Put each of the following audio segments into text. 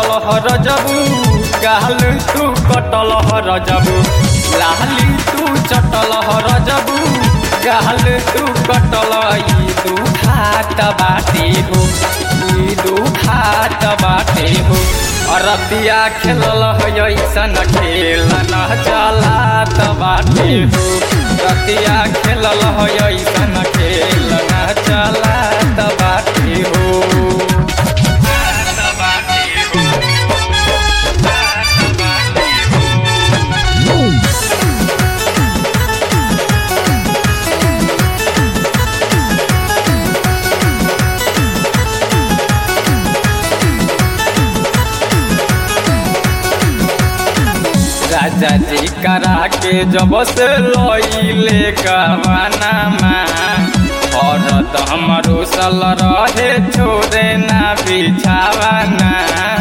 चटल रजबू गाल तू कटल रजबू लाली तू चटल रजबू गाल तू कटल दू खात बाटे हो दू खात बाटे हो अरतिया खेलल ऐसन खेल न चलात बाटे हो रतिया खेलल ऐसन खेल न चलात बाटे हो राजा जी करा के जब से लइले कवाना और हमरो सल रहे छोड़े ना बिछावाना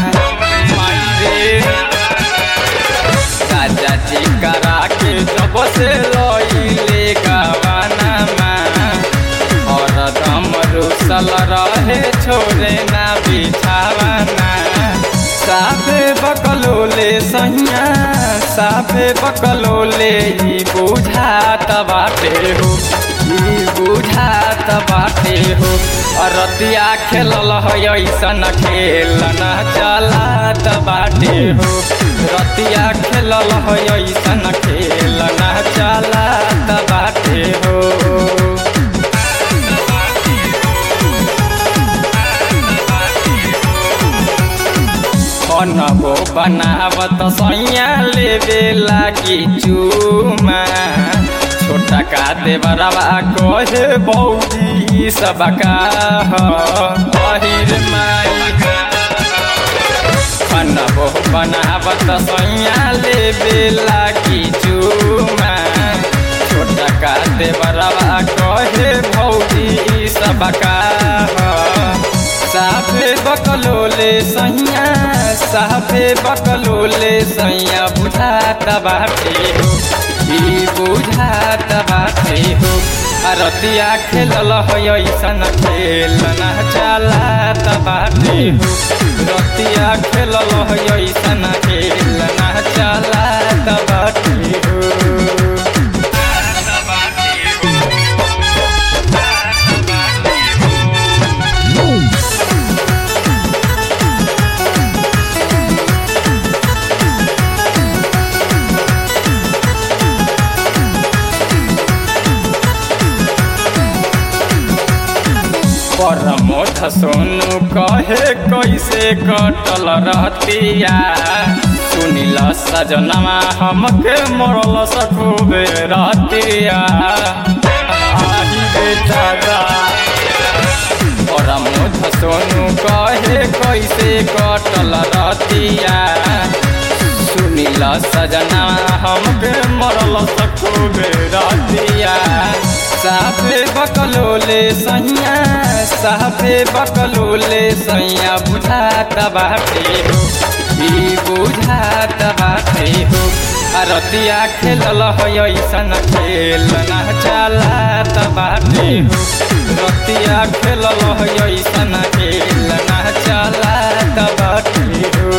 राजा जी करा के जब से लइले कवाना और हमरो सल रहे छोड़े ना बिछावाना साफे बकलोले सैया साफे बकलोले बुझात बाटे हो बुझात बाटे हो रतिया खेलल ऐसन खेल न चलात बाटे हो रतिया खेलल ऐसन खेल न चलात बाटे हो नबो बनावत सैया लेवे लागी चूमा छोटा का देवरवा कहे बौजी सबका हिर माई नबो बनावत सैया लेवे लागी चूमा छोटा का देवरवा कहे बौजी सबका साफे बकलोले सैया साफे बकलोले सैया बुझात बाटे हो बुझात बाटे हो रतिया खेलल ऐसन खेल न चलात बाटे हो रतिया खेलल ऐसन खेल न चलात बाटे हो परमोठ सोनू कहे कैसे कटल रहतिया सुनिल सजनवा हमके मरल सखूबे रहतिया परमोठ सोनू कहे कैसे कटल रहतिया सुनिल सजनवा हमके मरल सखूबे रहतिया साफे बकलोले सैया साफे बकलोले सैया बुझात बाटे हो बुझात बाटे हो रतिया खेलल ऐसन खेल न चलात बाटे हो रतिया खेलल ऐसन खेल न चलात बाटे हो।